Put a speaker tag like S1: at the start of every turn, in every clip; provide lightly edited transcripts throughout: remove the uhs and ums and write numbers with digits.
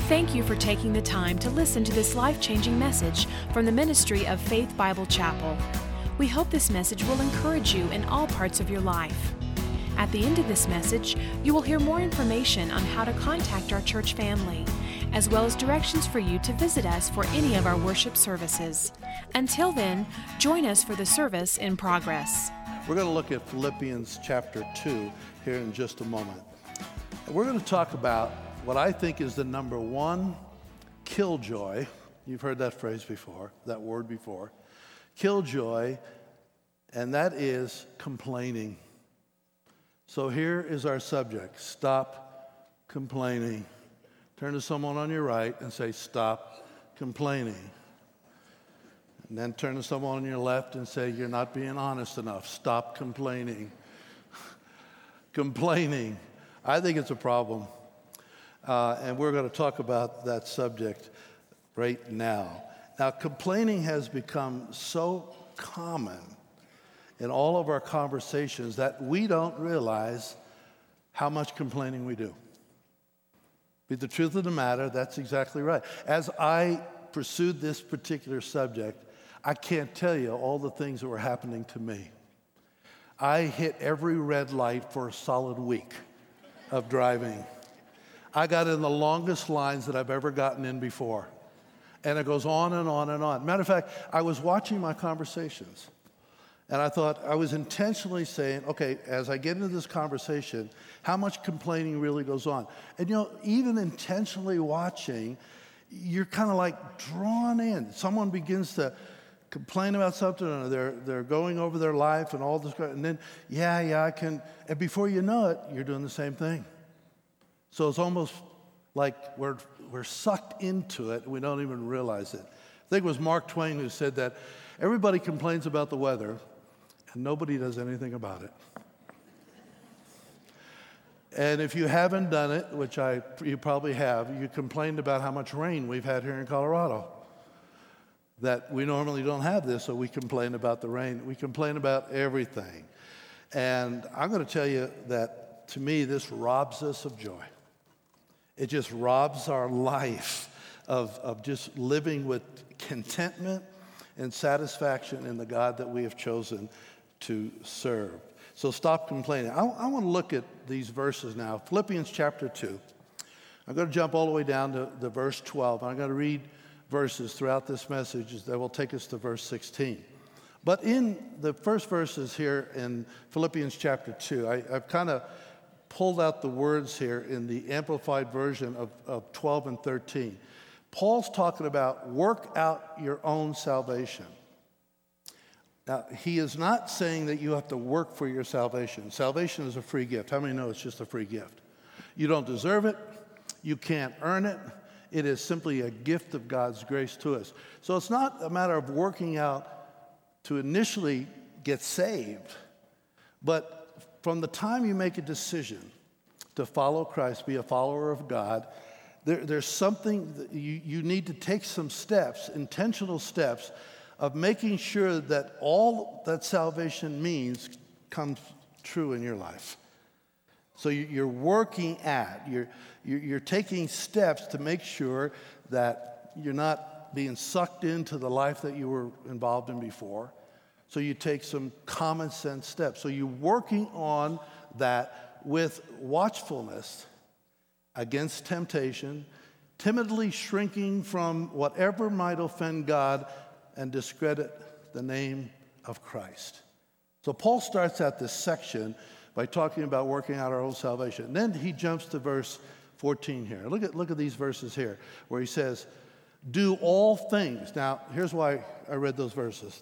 S1: Thank you for taking the time to listen to this life-changing message from the ministry of Faith Bible Chapel. We hope this message will encourage you in all parts of your life. At the end of this message, you will hear more information on how to contact our church family, as well as directions for you to visit us for any of our worship services. Until then, join us for the service in progress.
S2: We're going to look at Philippians chapter 2 here in just a moment. We're going to talk about what I think is the number one killjoy. You've heard that phrase before, that word before. Killjoy, and that is complaining. So here is our subject. Stop complaining. Turn to someone on your right and say, stop complaining. And then turn to someone on your left and say, you're not being honest enough. Stop complaining. Complaining. I think it's a problem. And we're going to talk about that subject right now. Now, complaining has become so common in all of our conversations that we don't realize how much complaining we do. But the truth of the matter, that's exactly right. As I pursued this particular subject, I can't tell you all the things that were happening to me. I hit every red light for a solid week of driving. I got in the longest lines that I've ever gotten in before. And it goes on and on and on. Matter of fact, I was watching my conversations, and I thought I was intentionally saying, okay, as I get into this conversation, how much complaining really goes on? And even intentionally watching, you're kind of like drawn in. Someone begins to complain about something, or they're going over their life and all this, and then, I can, and before you know it, you're doing the same thing. So it's almost like we're sucked into it, and we don't even realize it. I think it was Mark Twain who said that everybody complains about the weather, and nobody does anything about it. And if you haven't done it, which you probably have, you complained about how much rain we've had here in Colorado. That we normally don't have this, so we complain about the rain. We complain about everything. And I'm going to tell you that, to me, this robs us of joy. It just robs our life of just living with contentment and satisfaction in the God that we have chosen to serve. So stop complaining. I want to look at these verses now. Philippians chapter 2. I'm going to jump all the way down to the verse 12. I'm going to read verses throughout this message that will take us to verse 16. But in the first verses here in Philippians chapter 2, I've kind of pulled out the words here in the Amplified version of 12 and 13. Paul's talking about work out your own salvation. Now, he is not saying that you have to work for your salvation. Salvation is a free gift. How many know it's just a free gift? You don't deserve it. You can't earn it. It is simply a gift of God's grace to us. So it's not a matter of working out to initially get saved, but from the time you make a decision to follow Christ, be a follower of God, there's something that you need to take some steps, intentional steps, of making sure that all that salvation means comes true in your life. So you're working at, you're taking steps to make sure that you're not being sucked into the life that you were involved in before. So you take some common sense steps. So you're working on that with watchfulness against temptation, timidly shrinking from whatever might offend God and discredit the name of Christ. So Paul starts out this section by talking about working out our own salvation. And then he jumps to verse 14 here. Look at these verses here where he says, do all things. Now, here's why I read those verses.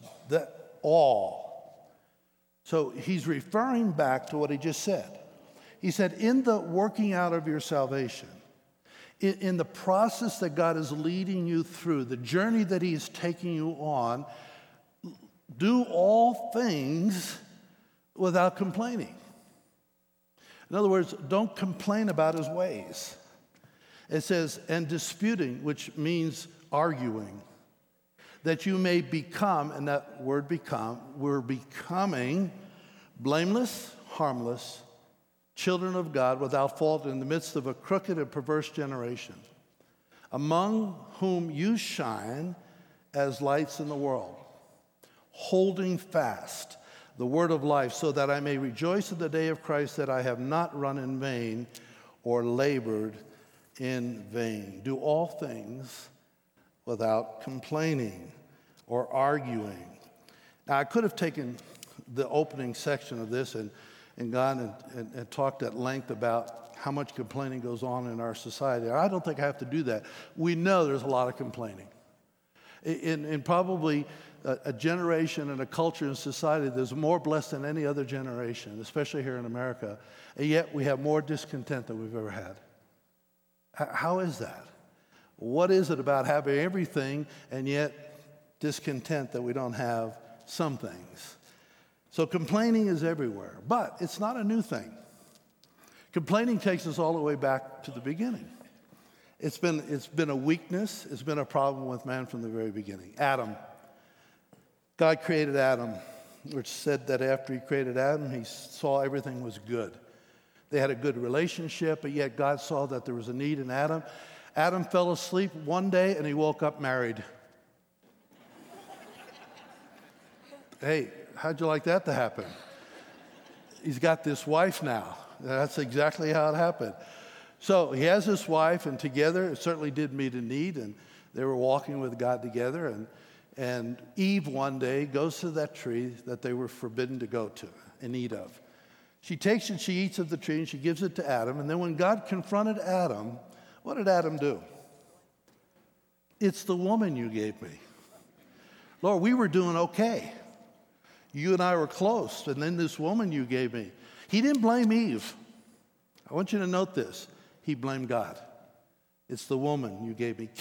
S2: All. So he's referring back to what he just said. He said, in the working out of your salvation, in the process that God is leading you through, the journey that he is taking you on, do all things without complaining. In other words, don't complain about his ways. It says, and disputing, which means arguing, that you may become, and that word become, we're becoming blameless, harmless, children of God without fault in the midst of a crooked and perverse generation, among whom you shine as lights in the world, holding fast the word of life, so that I may rejoice in the day of Christ, that I have not run in vain or labored in vain. Do all things without complaining or arguing. Now, I could have taken the opening section of this and gone and talked at length about how much complaining goes on in our society. I don't think I have to do that. We know there's a lot of complaining. In probably a generation and a culture and society that's more blessed than any other generation, especially here in America, and yet we have more discontent than we've ever had. How is that? What is it about having everything and yet discontent that we don't have some things? So complaining is everywhere, but it's not a new thing. Complaining takes us all the way back to the beginning. It's been a weakness. It's been a problem with man from the very beginning. Adam. God created Adam, which said that after he created Adam, he saw everything was good. They had a good relationship, but yet God saw that there was a need in Adam. Adam fell asleep one day and he woke up married. Hey, how'd you like that to happen? He's got this wife now. That's exactly how it happened. So he has this wife, and together it certainly did meet a need, and they were walking with God together. And Eve one day goes to that tree that they were forbidden to go to and eat of. She takes it, she eats of the tree, and she gives it to Adam. And then when God confronted Adam, what did Adam do? It's the woman you gave me. Lord, we were doing okay. You and I were close, and then this woman you gave me. He didn't blame Eve. I want you to note this. He blamed God. It's the woman you gave me.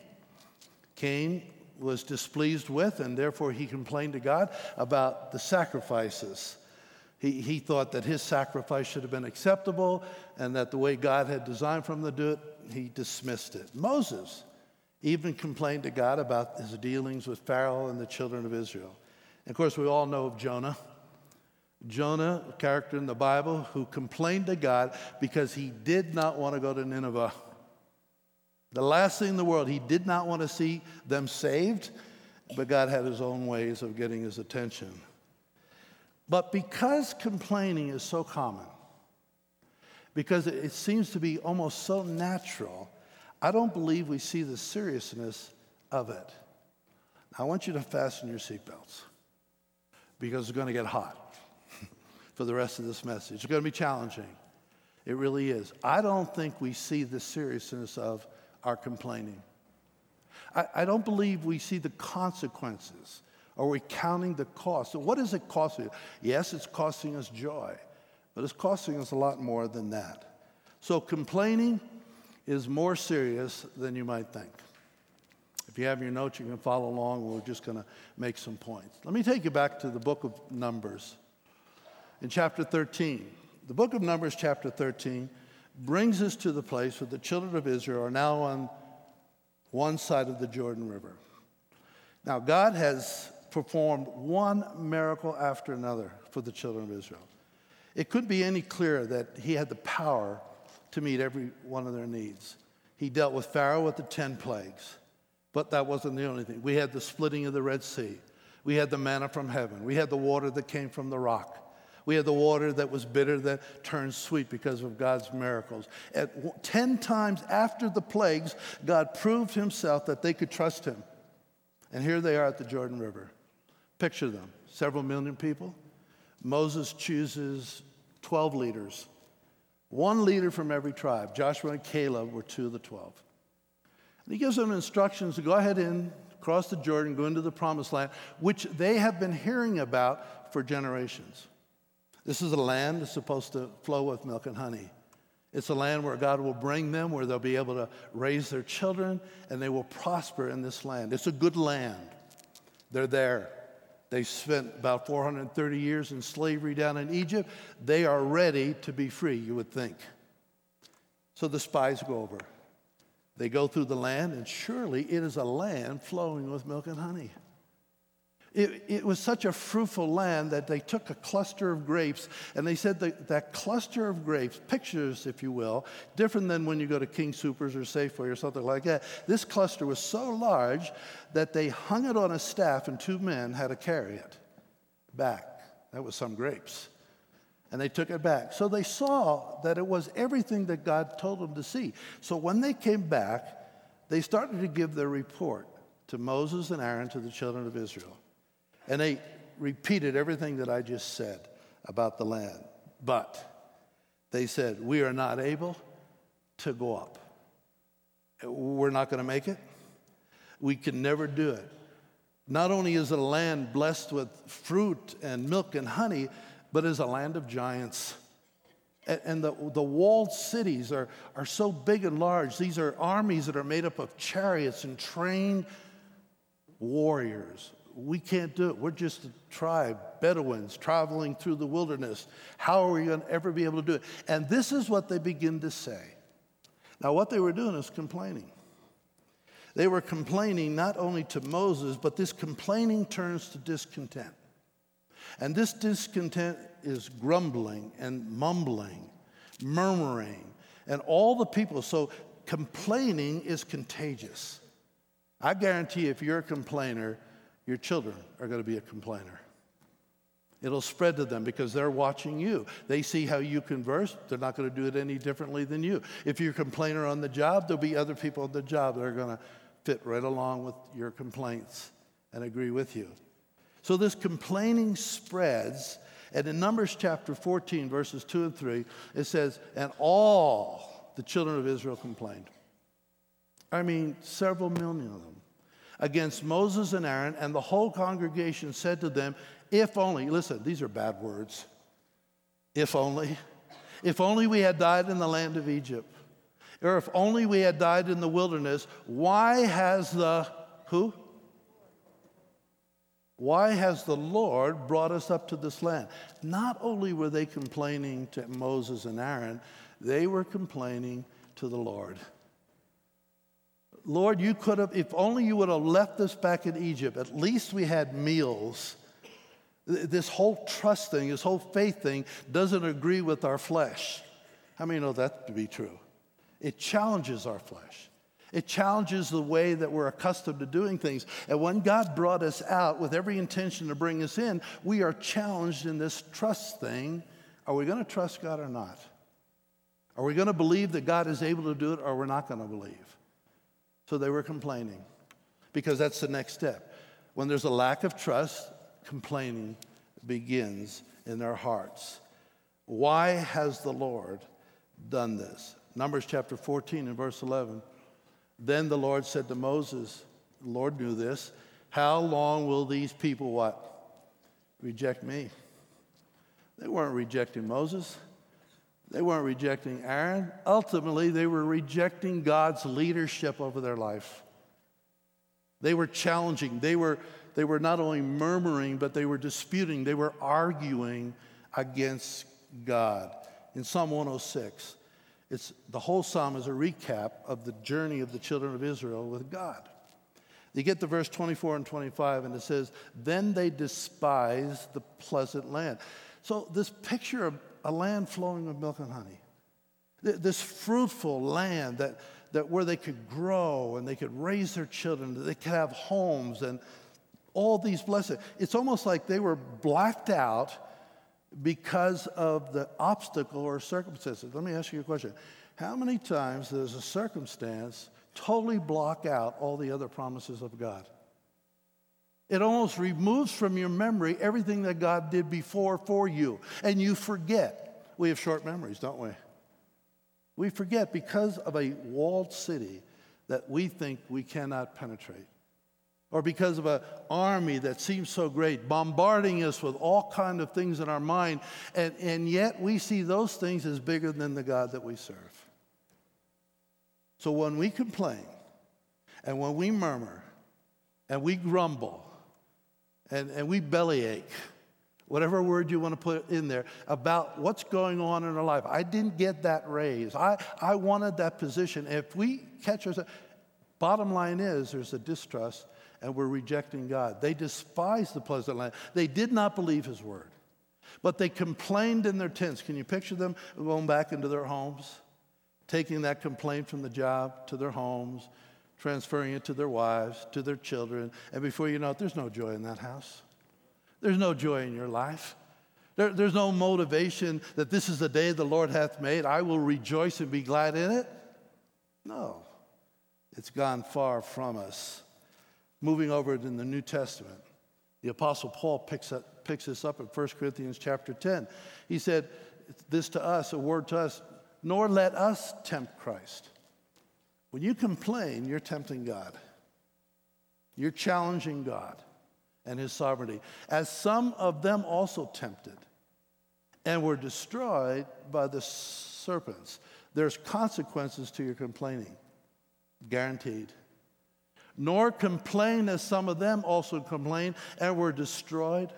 S2: Cain was displeased with, and therefore he complained to God about the sacrifices. He thought that his sacrifice should have been acceptable, and that the way God had designed for him to do it, he dismissed it. Moses even complained to God about his dealings with Pharaoh and the children of Israel. And of course, we all know of Jonah. Jonah, a character in the Bible, who complained to God because he did not want to go to Nineveh. The last thing in the world, he did not want to see them saved, but God had his own ways of getting his attention. But because complaining is so common, because it seems to be almost so natural, I don't believe we see the seriousness of it. Now, I want you to fasten your seatbelts, because it's going to get hot for the rest of this message. It's going to be challenging. It really is. I don't think we see the seriousness of our complaining. I don't believe we see the consequences, or we're counting the cost. So what is it costing? Yes, it's costing us joy, but it's costing us a lot more than that. So complaining is more serious than you might think. If you have your notes, you can follow along. We're just going to make some points. Let me take you back to the book of Numbers. In chapter 13, the book of Numbers, chapter 13, brings us to the place where the children of Israel are now on one side of the Jordan River. Now, God has performed one miracle after another for the children of Israel. It couldn't be any clearer that he had the power to meet every one of their needs. He dealt with Pharaoh with the 10 plagues, but that wasn't the only thing. We had the splitting of the Red Sea. We had the manna from heaven. We had the water that came from the rock. We had the water that was bitter that turned sweet because of God's miracles. 10 times after the plagues, God proved himself that they could trust him. And here they are at the Jordan River. Picture them, several million people. Moses chooses 12 leaders, one leader from every tribe. Joshua and Caleb were 2 of the 12. And he gives them instructions to go ahead and cross the Jordan, go into the promised land, which they have been hearing about for generations. This is a land that's supposed to flow with milk and honey. It's a land where God will bring them, where they'll be able to raise their children, and they will prosper in this land. It's a good land. They're there. They spent about 430 years in slavery down in Egypt. They are ready to be free, you would think. So the spies go over. They go through the land, and surely it is a land flowing with milk and honey. It was such a fruitful land that they took a cluster of grapes, and they said that cluster of grapes, pictures, if you will, different than when you go to King Soopers or Safeway or something like that. This cluster was so large that they hung it on a staff, and 2 men had to carry it back. That was some grapes. And they took it back. So they saw that it was everything that God told them to see. So when they came back, they started to give their report to Moses and Aaron, to the children of Israel. And they repeated everything that I just said about the land. But they said, we are not able to go up. We're not going to make it. We can never do it. Not only is it a land blessed with fruit and milk and honey, but is a land of giants. And the walled cities are so big and large. These are armies that are made up of chariots and trained warriors. We can't do it. We're just a tribe, Bedouins, traveling through the wilderness. How are we going to ever be able to do it? And this is what they begin to say. Now, what they were doing is complaining. They were complaining not only to Moses, but this complaining turns to discontent. And this discontent is grumbling and mumbling, murmuring, and all the people. So complaining is contagious. I guarantee if you're a complainer, your children are going to be a complainer. It'll spread to them because they're watching you. They see how you converse. They're not going to do it any differently than you. If you're a complainer on the job, there'll be other people on the job that are going to fit right along with your complaints and agree with you. So this complaining spreads, and in Numbers chapter 14, verses 2 and 3, it says, and all the children of Israel complained. I mean, several million of them, against Moses and Aaron, and the whole congregation said to them, if only, listen, these are bad words, if only we had died in the land of Egypt, or if only we had died in the wilderness, why has the, who? Why has the Lord brought us up to this land? Not only were they complaining to Moses and Aaron, they were complaining to the Lord. Lord, you could have, if only you would have left us back in Egypt, at least we had meals. This whole trust thing, this whole faith thing doesn't agree with our flesh. How many know that to be true? It challenges our flesh. It challenges the way that we're accustomed to doing things. And when God brought us out with every intention to bring us in, we are challenged in this trust thing. Are we going to trust God or not? Are we going to believe that God is able to do it, or we're not going to believe? So they were complaining, because that's the next step. When there's a lack of trust, complaining begins in their hearts. Why has the Lord done this? Numbers chapter 14 and verse 11. Then the Lord said to Moses, the Lord knew this, how long will these people what? Reject me. They weren't rejecting Moses. They weren't rejecting Aaron. Ultimately, they were rejecting God's leadership over their life. They were challenging. They were not only murmuring, but they were disputing. They were arguing against God. In Psalm 106, the whole psalm is a recap of the journey of the children of Israel with God. You get to verse 24 and 25, and it says, then they despised the pleasant land. So this picture of a land flowing with milk and honey, this fruitful land that where they could grow and they could raise their children, that they could have homes and all these blessings. It's almost like they were blacked out because of the obstacle or circumstances. Let me ask you a question. How many times does a circumstance totally block out all the other promises of God? It almost removes from your memory everything that God did before for you, and you forget. We have short memories, don't we? We forget because of a walled city that we think we cannot penetrate, or because of an army that seems so great, bombarding us with all kinds of things in our mind, and yet we see those things as bigger than the God that we serve. So when we complain, and when we murmur, and we grumble, and we bellyache, whatever word you want to put in there, about what's going on in our life. I didn't get that raise. I wanted that position. If we catch ourselves, bottom line is there's a distrust, and were rejecting God. They despised the pleasant land. They did not believe his word. But they complained in their tents. Can you picture them going back into their homes, taking that complaint from the job to their homes, transferring it to their wives, to their children, and before you know it, there's no joy in that house. There's no joy in your life. There's no motivation that this is the day the Lord hath made. I will rejoice and be glad in it. No, it's gone far from us. Moving over in the New Testament, the Apostle Paul picks this up in 1 Corinthians chapter 10. He said this to us, a word to us, nor let us tempt Christ. When you complain, you're tempting God. You're challenging God and his sovereignty. As some of them also tempted and were destroyed by the serpents. There's consequences to your complaining, guaranteed. Nor complain as some of them also complained and were destroyed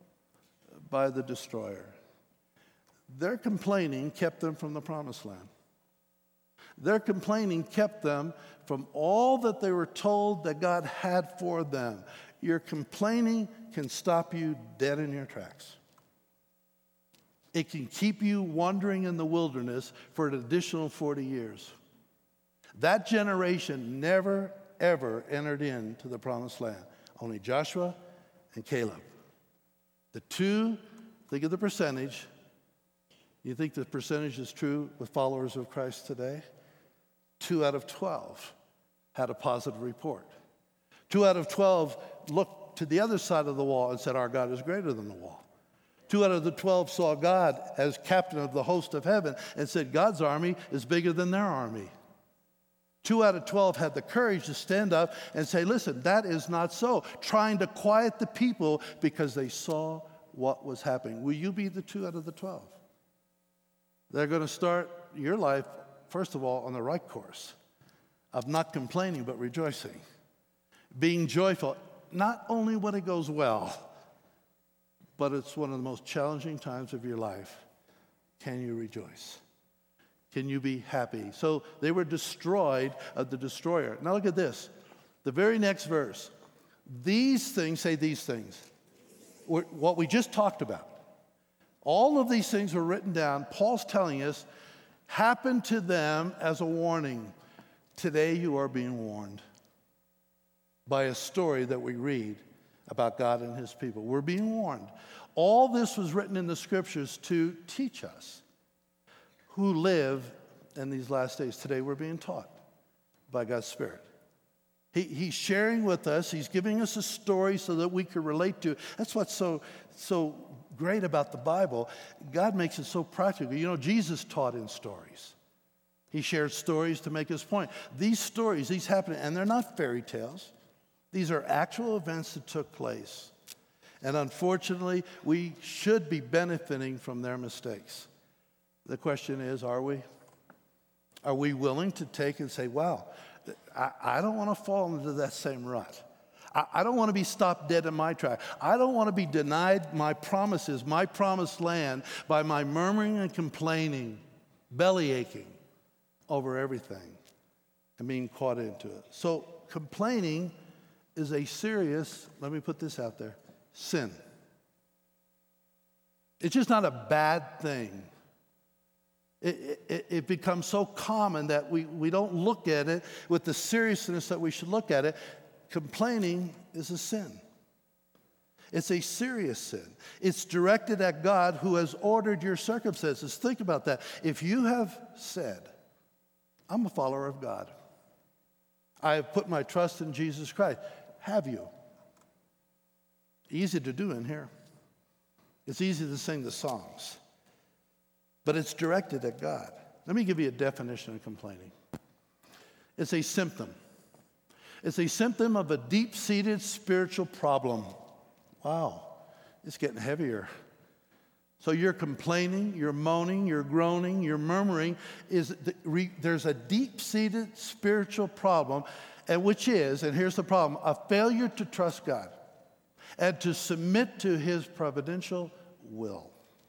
S2: by the destroyer. Their complaining kept them from the promised land. Their complaining kept them from all that they were told that God had for them. Your complaining can stop you dead in your tracks. It can keep you wandering in the wilderness for an additional 40 years. That generation never, ever entered into the promised land. Only Joshua and Caleb. The two, think of the percentage. You think the percentage is true with followers of Christ today? 2 out of 12 had a positive report. 2 out of 12 looked to the other side of the wall and said, our God is greater than the wall. 2 out of the 12 saw God as captain of the host of heaven and said, God's army is bigger than their army. 2 out of 12 had the courage to stand up and say, listen, that is not so. Trying to quiet the people because they saw what was happening. Will you be the 2 out of the 12? They're going to start your life, first of all, on the right course of not complaining but rejoicing. Being joyful, not only when it goes well, but it's one of the most challenging times of your life. Can you rejoice? Can you be happy? So they were destroyed of the destroyer. Now look at this. The very next verse. These things, say these things. What we just talked about. All of these things were written down. Paul's telling us, happened to them as a warning. Today you are being warned by a story that we read about God and his people. We're being warned. All this was written in the scriptures to teach us who live in these last days. Today we're being taught by God's Spirit. He's sharing with us. He's giving us a story so that we can relate to it. That's what's so great about the Bible. God makes it so practical. You know, Jesus taught in stories. He shared stories to make his point. These stories, these happen, and they're not fairy tales. These are actual events that took place. And unfortunately, we should be benefiting from their mistakes. The question is, are we? Are we willing to take and say, wow, I don't want to fall into that same rut. I don't want to be stopped dead in my track. I don't want to be denied my promises, my promised land, by my murmuring and complaining, belly aching over everything and being caught into it. So complaining is a serious, let me put this out there, sin. It's just not a bad thing. It becomes so common that we don't look at it with the seriousness that we should look at it. Complaining is a sin. It's a serious sin. It's directed at God who has ordered your circumstances. Think about that. If you have said, I'm a follower of God, I have put my trust in Jesus Christ. Have you? Easy to do in here. It's easy to sing the songs. But it's directed at God. Let me give you a definition of complaining. It's a symptom. It's a symptom of a deep-seated spiritual problem. Wow, it's getting heavier. So you're complaining, you're moaning, you're groaning, you're murmuring. There's a deep-seated spiritual problem, and which is, and here's the problem, a failure to trust God and to submit to his providential will.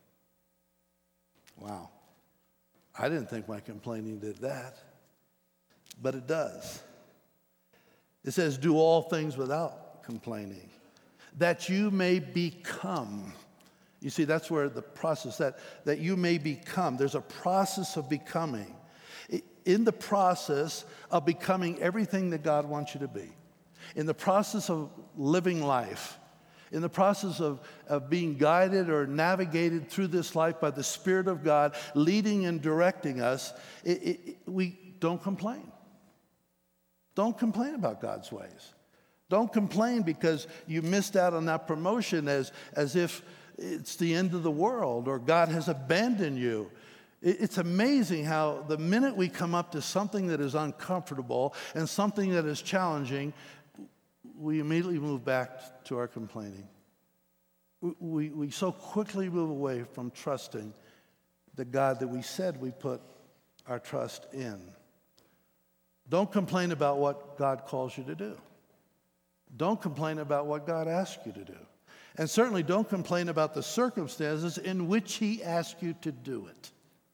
S2: Wow. I didn't think my complaining did that, but it does. It says, do all things without complaining, that you may become. You see, that's where the process, that you may become. There's a process of becoming. In the process of becoming everything that God wants you to be, in the process of living life, in the process of being guided or navigated through this life by the Spirit of God, leading and directing us, we don't complain. Don't complain about God's ways. Don't complain because you missed out on that promotion as if it's the end of the world or God has abandoned you. It's amazing how the minute we come up to something that is uncomfortable and something that is challenging, we immediately move back to our complaining. We so quickly move away from trusting the God that we said we put our trust in. Don't complain about what God calls you to do. Don't complain about what God asks you to do. And certainly don't complain about the circumstances in which He asks you to do it.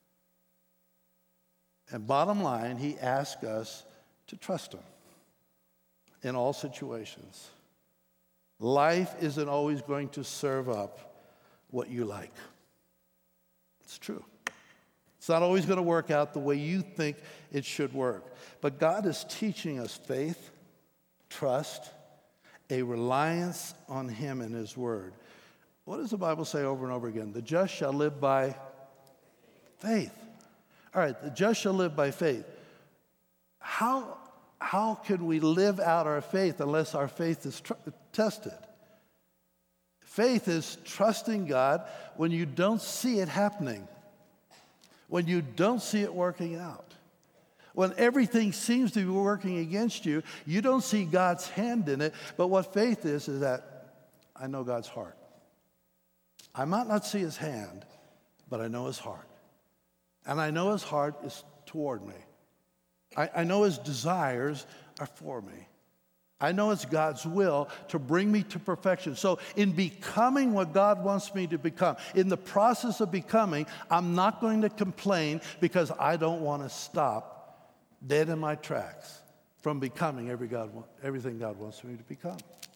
S2: And bottom line, He asks us to trust Him in all situations. Life isn't always going to serve up what you like. It's true. It's not always going to work out the way you think it should work. But God is teaching us faith, trust, a reliance on Him and His Word. What does the Bible say over and over again? The just shall live by faith. All right, the just shall live by faith. How can we live out our faith unless our faith is tested? Faith is trusting God when you don't see it happening, when you don't see it working out. When everything seems to be working against you, you don't see God's hand in it. But what faith is that I know God's heart. I might not see His hand, but I know His heart. And I know His heart is toward me. I know His desires are for me. I know it's God's will to bring me to perfection. So in becoming what God wants me to become, in the process of becoming, I'm not going to complain because I don't want to stop dead in my tracks from becoming everything God wants me to become.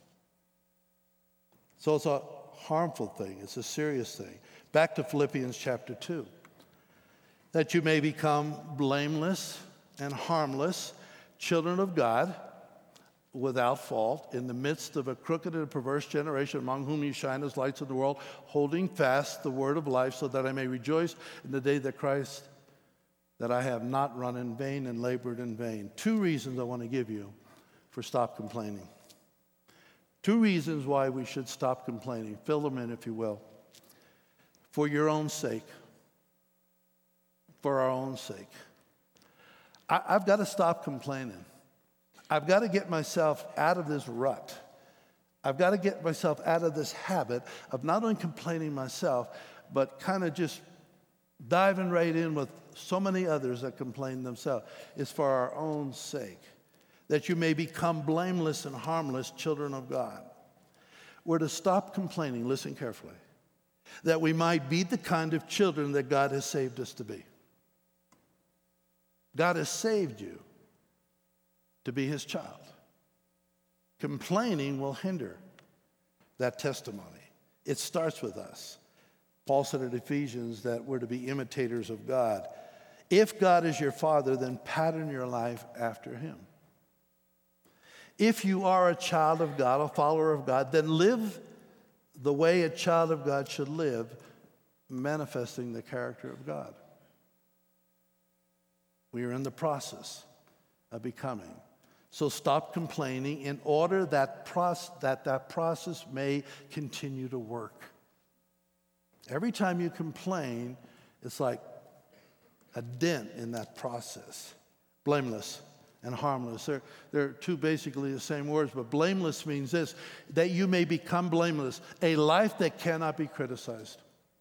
S2: So it's a harmful thing. It's a serious thing. Back to Philippians chapter 2. That you may become blameless and harmless, children of God, without fault, in the midst of a crooked and perverse generation among whom you shine as lights in the world, holding fast the word of life, so that I may rejoice in the day that I have not run in vain and labored in vain. 2 reasons I want to give you for stop complaining. 2 reasons why we should stop complaining. Fill them in, if you will. For your own sake. For our own sake. I've got to stop complaining. I've got to get myself out of this rut. I've got to get myself out of this habit of not only complaining myself, but kind of just diving right in with so many others that complain themselves. It's for our own sake, that you may become blameless and harmless children of God. We're to stop complaining, listen carefully, that we might be the kind of children that God has saved us to be. God has saved you to be His child. Complaining will hinder that testimony. It starts with us. Paul said in Ephesians that we're to be imitators of God. If God is your Father, then pattern your life after Him. If you are a child of God, a follower of God, then live the way a child of God should live, manifesting the character of God. We are in the process of becoming. So stop complaining in order that process may continue to work. Every time you complain, it's like a dent in that process. Blameless and harmless. They're 2 basically the same words, but blameless means this, that you may become blameless, a life that cannot be criticized.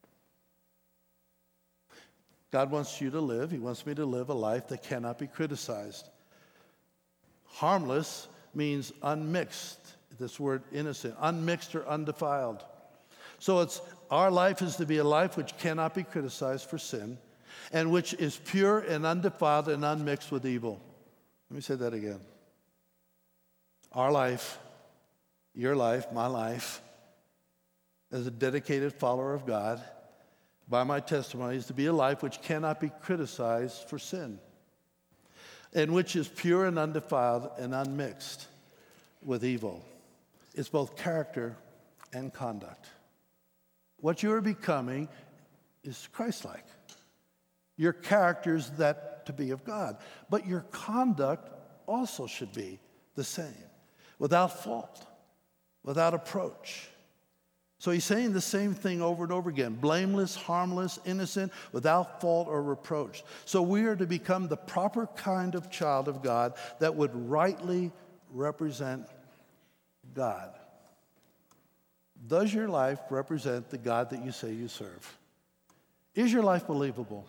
S2: God wants you to live, He wants me to live a life that cannot be criticized. Harmless means unmixed, this word innocent, unmixed or undefiled. So our life is to be a life which cannot be criticized for sin, and which is pure and undefiled and unmixed with evil. Let me say that again. Our life your life, my life, as a dedicated follower of God, by my testimony, is to be a life which cannot be criticized for sin, and which is pure and undefiled and unmixed with evil. It's both character and conduct. What you are becoming is Christ-like. Your character is that to be of God, but your conduct also should be the same, without fault, without approach. So he's saying the same thing over and over again: blameless, harmless, innocent, without fault or reproach. So we are to become the proper kind of child of God that would rightly represent God. Does your life represent the God that you say you serve? Is your life believable?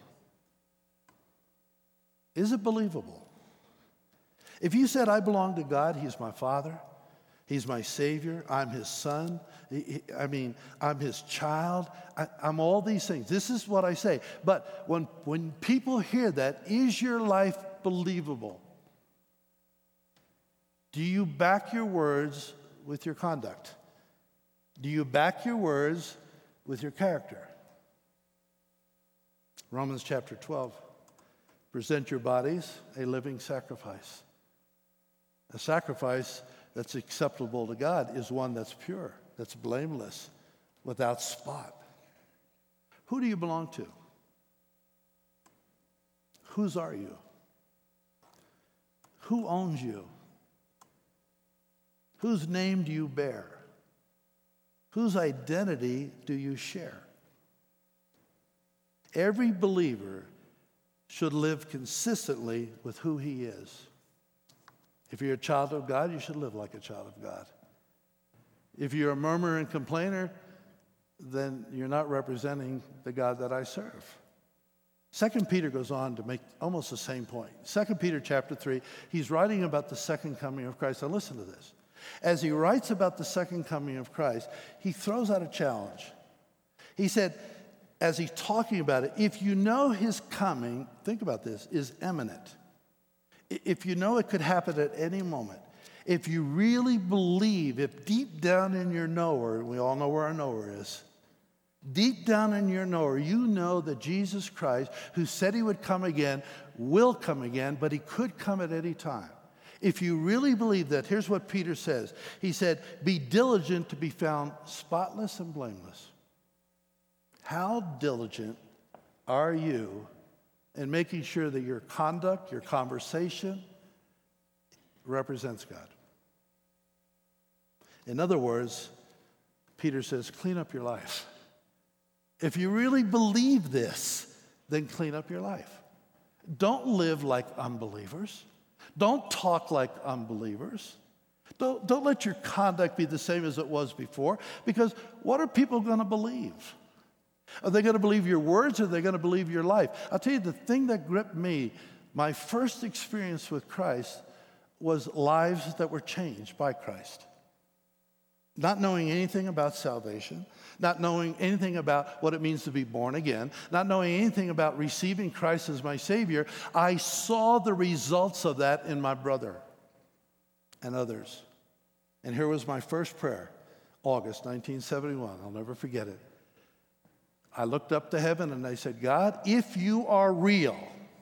S2: Is it believable? If you said, I belong to God, He's my Father, He's my Savior, I'm His Son, I'm His child, I'm all these things. This is what I say. But when people hear that, is your life believable? Do you back your words with your conduct? Do you back your words with your character? Romans chapter 12. Present your bodies a living sacrifice. A sacrifice that's acceptable to God is one that's pure, that's blameless, without spot. Who do you belong to? Whose are you? Who owns you? Whose name do you bear? Whose identity do you share? Every believer should live consistently with who he is. If you're a child of God, you should live like a child of God. If you're a murmurer and complainer, then you're not representing the God that I serve. 2 Peter goes on to make almost the same point. 2 Peter chapter 3, he's writing about the second coming of Christ. Now listen to this. As he writes about the second coming of Christ, he throws out a challenge. He said, as he's talking about it, if you know his coming, think about this, is imminent. If you know it could happen at any moment, if you really believe, if deep down in your knower, we all know where our knower is, deep down in your knower, you know that Jesus Christ, who said he would come again, will come again, but he could come at any time. If you really believe that, here's what Peter says. He said, be diligent to be found spotless and blameless. How diligent are you in making sure that your conduct, your conversation represents God? In other words, Peter says, clean up your life. If you really believe this, then clean up your life. Don't live like unbelievers. Don't talk like unbelievers. Don't let your conduct be the same as it was before, because what are people going to believe? Are they going to believe your words, or are they going to believe your life? I'll tell you, the thing that gripped me, my first experience with Christ, was lives that were changed by Christ. Not knowing anything about salvation, not knowing anything about what it means to be born again, not knowing anything about receiving Christ as my Savior, I saw the results of that in my brother and others. And here was my first prayer, August 1971. I'll never forget it. I looked up to heaven and I said, God, if you are real,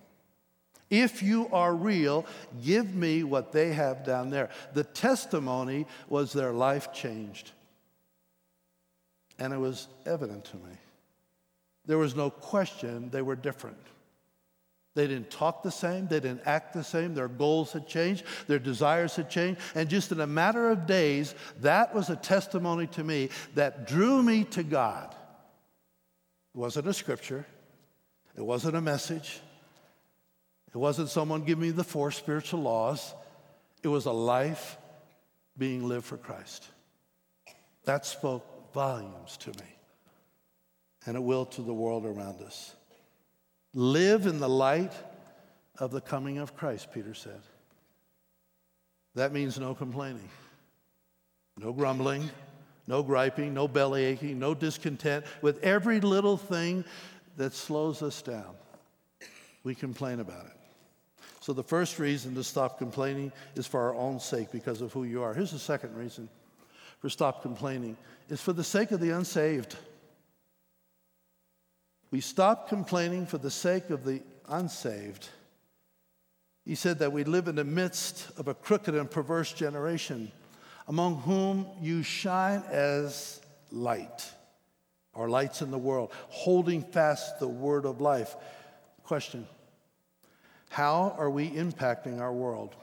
S2: give me what they have down there. The testimony was their life changed. And it was evident to me. There was no question they were different. They didn't talk the same. They didn't act the same. Their goals had changed. Their desires had changed. And just in a matter of days, that was a testimony to me that drew me to God. It wasn't a scripture. It wasn't a message. It wasn't someone giving me the 4 spiritual laws. It was a life being lived for Christ. That spoke volumes to me. And it will to the world around us. Live in the light of the coming of Christ, Peter said. That means no complaining, no grumbling, no griping, no belly aching, no discontent with every little thing that slows us down. We complain about it. So the first reason to stop complaining is for our own sake, because of who you are. Here's the second reason. for stop complaining is for the sake of the unsaved. We stop complaining for the sake of the unsaved. He said that we live in the midst of a crooked and perverse generation, among whom you shine as light, or lights in the world, holding fast the word of life. Question: how are we impacting our world?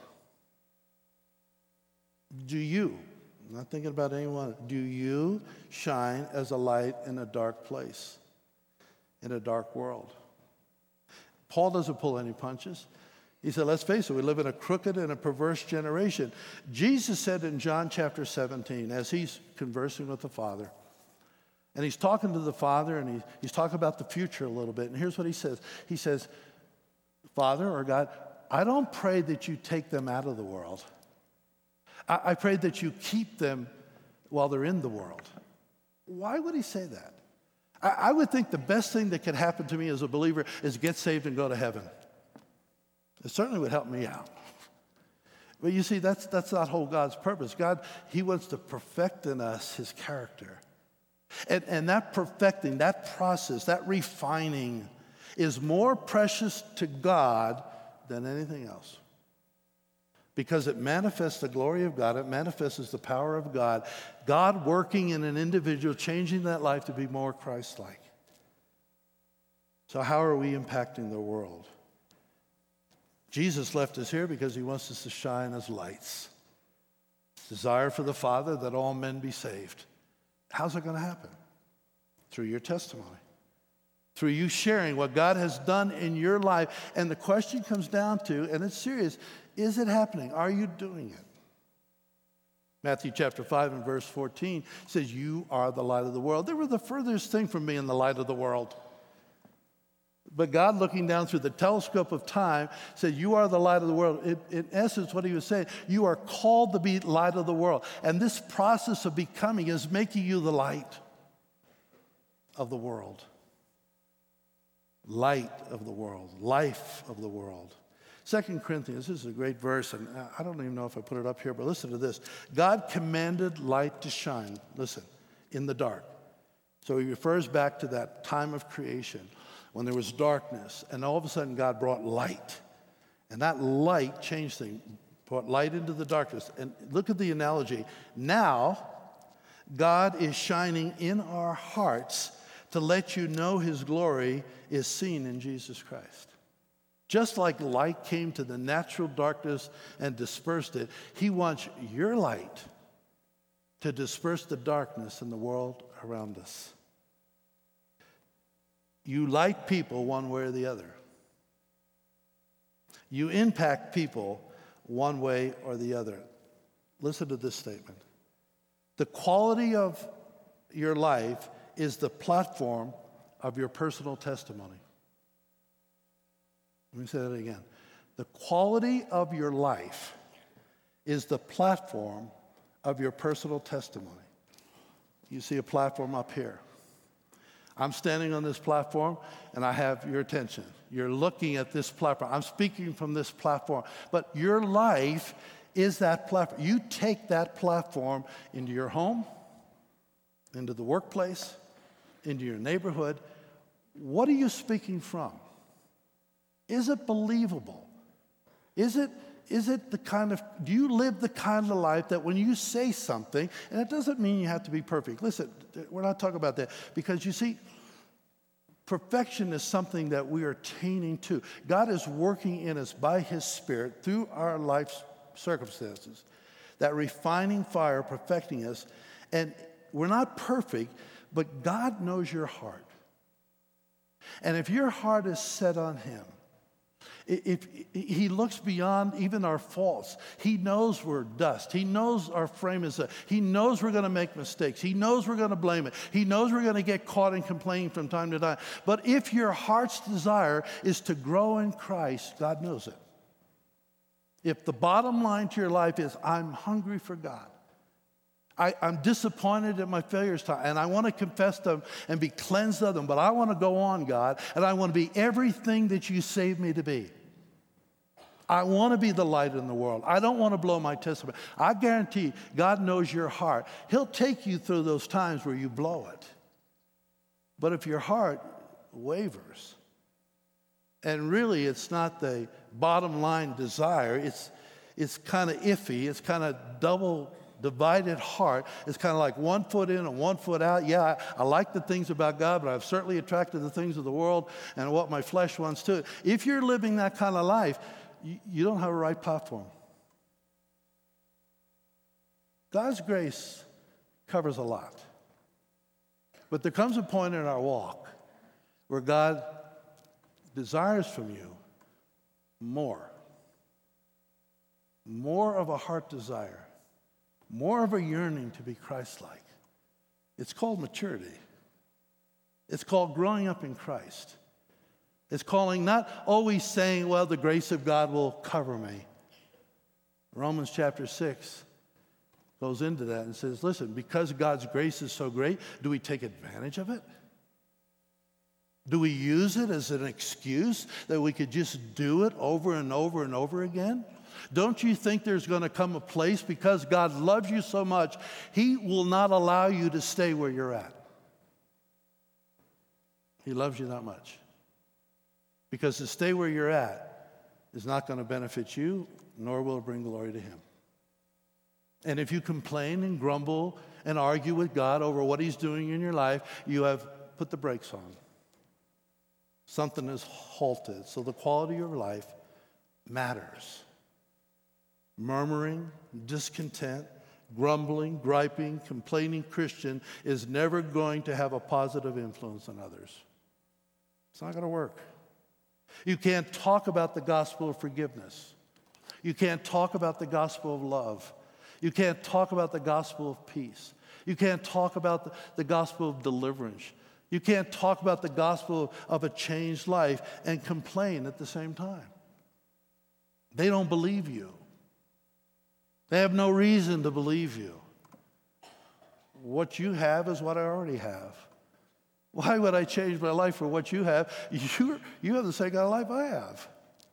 S2: Do you, I'm not thinking about anyone, do you shine as a light in a dark place, in a dark world? Paul doesn't pull any punches. He said, let's face it, we live in a crooked and a perverse generation. Jesus said in John chapter 17, as he's conversing with the Father, and he's talking to the Father, and he's talking about the future a little bit, and here's what he says. He says, Father, or God, I don't pray that you take them out of the world. I pray that you keep them while they're in the world. Why would he say that? I would think the best thing that could happen to me as a believer is get saved and go to heaven. It certainly would help me out. But you see, that's not whole God's purpose. God, he wants to perfect in us his character. And that perfecting, that process, that refining is more precious to God than anything else. Because it manifests the glory of God. It manifests the power of God. God working in an individual, changing that life to be more Christ-like. So how are we impacting the world? Jesus left us here because he wants us to shine as lights. Desire for the Father that all men be saved. How's it going to happen? Through your testimony. Through you sharing what God has done in your life. And the question comes down to, and it's serious, is it happening? Are you doing it? Matthew chapter 5 and verse 14 says, you are the light of the world. They were the furthest thing from being the light of the world. But God, looking down through the telescope of time, said, you are the light of the world. In essence, what he was saying, you are called to be light of the world. And this process of becoming is making you the light of the world. Light of the world. Life of the world. 2 Corinthians, this is a great verse, and I don't even know if I put it up here, but listen to this. God commanded light to shine, listen, in the dark. So he refers back to that time of creation when there was darkness, and all of a sudden God brought light. And that light changed things, brought light into the darkness. And look at the analogy. Now, God is shining in our hearts to let you know his glory is seen in Jesus Christ. Just like light came to the natural darkness and dispersed it, he wants your light to disperse the darkness in the world around us. You light people one way or the other. You impact people one way or the other. Listen to this statement. The quality of your life is the platform of your personal testimony. Let me say that again. The quality of your life is the platform of your personal testimony. You see a platform up here. I'm standing on this platform, and I have your attention. You're looking at this platform. I'm speaking from this platform. But your life is that platform. You take that platform into your home, into the workplace, into your neighborhood. What are you speaking from? Is it believable? Is it the kind of, do you live the kind of life that when you say something, and it doesn't mean you have to be perfect. Listen, we're not talking about that, because you see, perfection is something that we are attaining to. God is working in us by his Spirit through our life's circumstances, that refining fire, perfecting us. And we're not perfect, but God knows your heart. And if your heart is set on him, if he looks beyond even our faults. He knows we're dust. He knows our frame is he knows we're going to make mistakes. He knows we're going to blame it. He knows we're going to get caught in complaining from time to time. But if your heart's desire is to grow in Christ, God knows it. If the bottom line to your life is, I'm hungry for God. I'm disappointed at my failures, and I want to confess them and be cleansed of them, but I want to go on, God, and I want to be everything that you saved me to be. I want to be the light in the world. I don't want to blow my testimony. I guarantee you, God knows your heart. He'll take you through those times where you blow it. But if your heart wavers, and really it's not the bottom line desire, it's kind of iffy, it's kind of double divided heart. It's kind of like 1 foot in and 1 foot out. Yeah, I like the things about God, but I've certainly attracted the things of the world and what my flesh wants to. If you're living that kind of life, you don't have a right platform. God's grace covers a lot. But there comes a point in our walk where God desires from you more. More of a heart desire. More of a yearning to be Christ-like. It's called maturity. It's called growing up in Christ. It's calling not always saying, well, the grace of God will cover me. Romans chapter 6 goes into that and says, listen, because God's grace is so great, do we take advantage of it? Do we use it as an excuse that we could just do it over and over and over again? Don't you think there's going to come a place, because God loves you so much, He will not allow you to stay where you're at? He loves you that much. Because to stay where you're at is not going to benefit you, nor will it bring glory to Him. And if you complain and grumble and argue with God over what He's doing in your life, you have put the brakes on. Something is halted. So the quality of your life matters. Murmuring, discontent, grumbling, griping, complaining Christian is never going to have a positive influence on others. It's not going to work. You can't talk about the gospel of forgiveness. You can't talk about the gospel of love. You can't talk about the gospel of peace. You can't talk about the gospel of deliverance. You can't talk about the gospel of a changed life and complain at the same time. They don't believe you. They have no reason to believe you. What you have is what I already have. Why would I change my life for what you have? You have the same kind of life I have.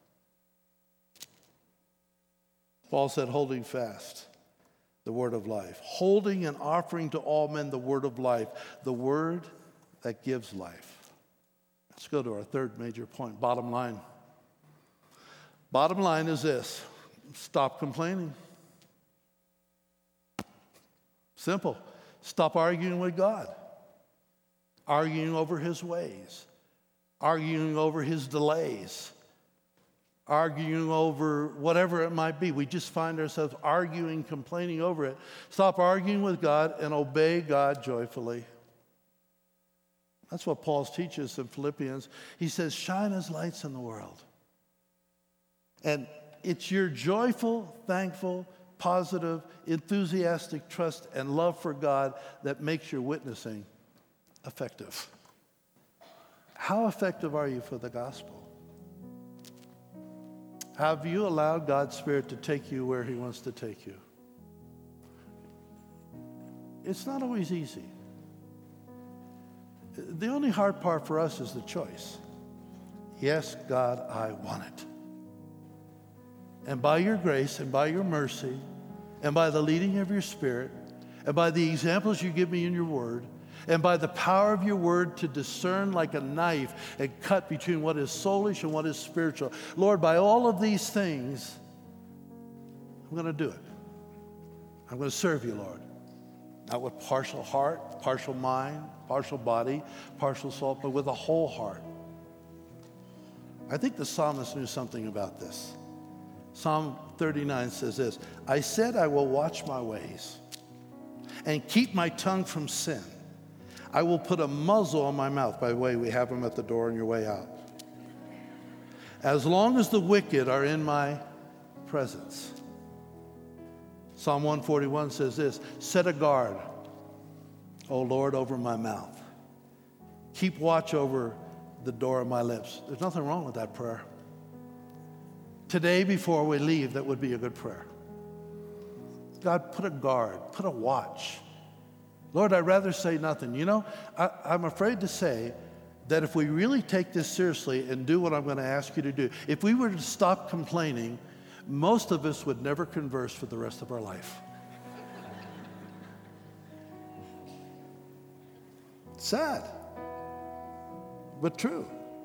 S2: Paul said, holding fast the word of life. Holding and offering to all men the word of life. The word that gives life. Let's go to our third major point, bottom line. Bottom line is this: stop complaining. Simple. Stop arguing with God. Arguing over His ways. Arguing over His delays. Arguing over whatever it might be. We just find ourselves arguing, complaining over it. Stop arguing with God and obey God joyfully. That's what Paul teaches in Philippians. He says, shine as lights in the world. And it's your joyful, thankful, positive, enthusiastic trust and love for God that makes your witnessing effective. How effective are you for the gospel? Have you allowed God's Spirit to take you where He wants to take you? It's not always easy. The only hard part for us is the choice. Yes, God, I want it. And by your grace and by your mercy and by the leading of your Spirit and by the examples you give me in your word and by the power of your word to discern like a knife and cut between what is soulish and what is spiritual. Lord, by all of these things, I'm going to do it. I'm going to serve you, Lord. Not with partial heart, partial mind, partial body, partial soul, but with a whole heart. I think the psalmist knew something about this. Psalm 39 says this: I said I will watch my ways and keep my tongue from sin. I will put a muzzle on my mouth. By the way, we have them at the door on your way out. As long as the wicked are in my presence. Psalm 141 says this: set a guard, O Lord, over my mouth. Keep watch over the door of my lips. There's nothing wrong with that prayer. Today, before we leave, that would be a good prayer. God, put a guard, put a watch. Lord, I'd rather say nothing. You know, I'm afraid to say that if we really take this seriously and do what I'm going to ask you to do, if we were to stop complaining most of us would never converse for the rest of our life. Sad, but true.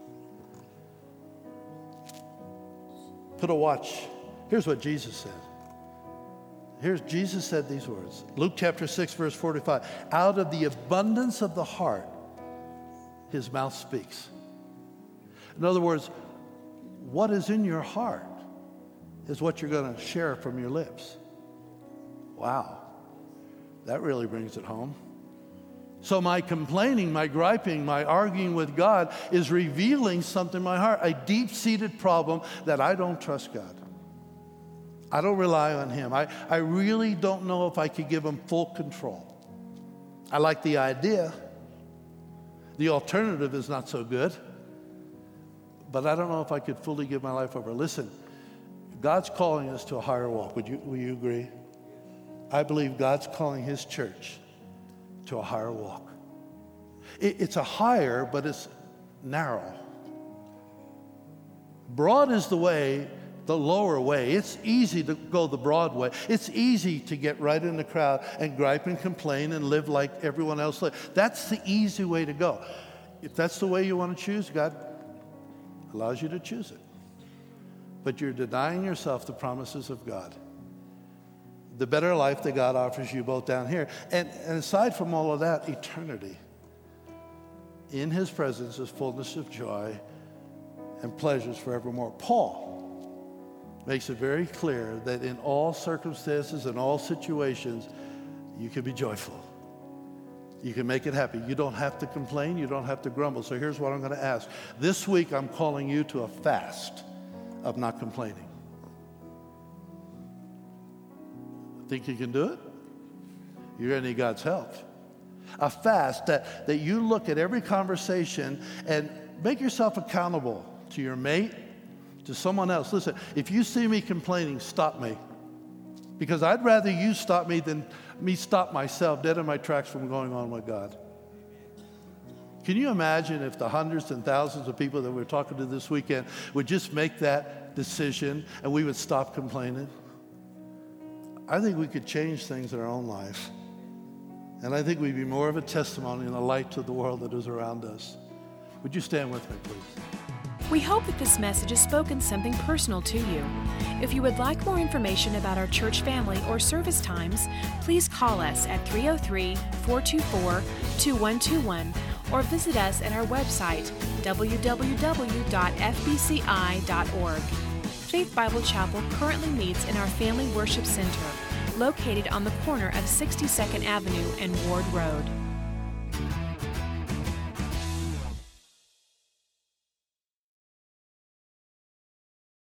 S2: Put a watch. Here's what Jesus said. Jesus said these words. Luke chapter 6, verse 45. Out of the abundance of the heart, his mouth speaks. In other words, what is in your heart is what you're going to share from your lips. Wow. That really brings it home. So my complaining, my griping, my arguing with God is revealing something in my heart, a deep-seated problem that I don't trust God. I don't rely on him. I really don't know if I could give him full control. I like the idea. The alternative is not so good. But I don't know if I could fully give my life over. Listen, God's calling us to a higher walk. Will you agree? I believe God's calling his church to a higher walk. It's a higher, but it's narrow. Broad is the way, the lower way. It's easy to go the broad way. It's easy to get right in the crowd and gripe and complain and live like everyone else lives. That's the easy way to go. If that's the way you want to choose, God allows you to choose it. But you're denying yourself the promises of God. The better life that God offers you both down here. And aside from all of that, eternity. In his presence is fullness of joy and pleasures forevermore. Paul makes it very clear that in all circumstances and all situations, you can be joyful. You can make it happy. You don't have to complain. You don't have to grumble. So here's what I'm going to ask. This week, I'm calling you to a fast of not complaining. Think you can do it? You're going to need God's help. A fast that you look at every conversation and make yourself accountable to your mate, to someone else. Listen, if you see me complaining, stop me. Because I'd rather you stop me than me stop myself dead in my tracks from going on with God. Can you imagine if the hundreds and thousands of people that we're talking to this weekend would just make that decision and we would stop complaining? I think we could change things in our own life. And I think we'd be more of a testimony and a light to the world that is around us. Would you stand with me, please?
S1: We hope that this message has spoken something personal to you. If you would like more information about our church family or service times, please call us at 303-424-2121 or visit us at our website, www.fbci.org. Faith Bible Chapel currently meets in our Family Worship Center, located on the corner of 62nd Avenue and Ward Road.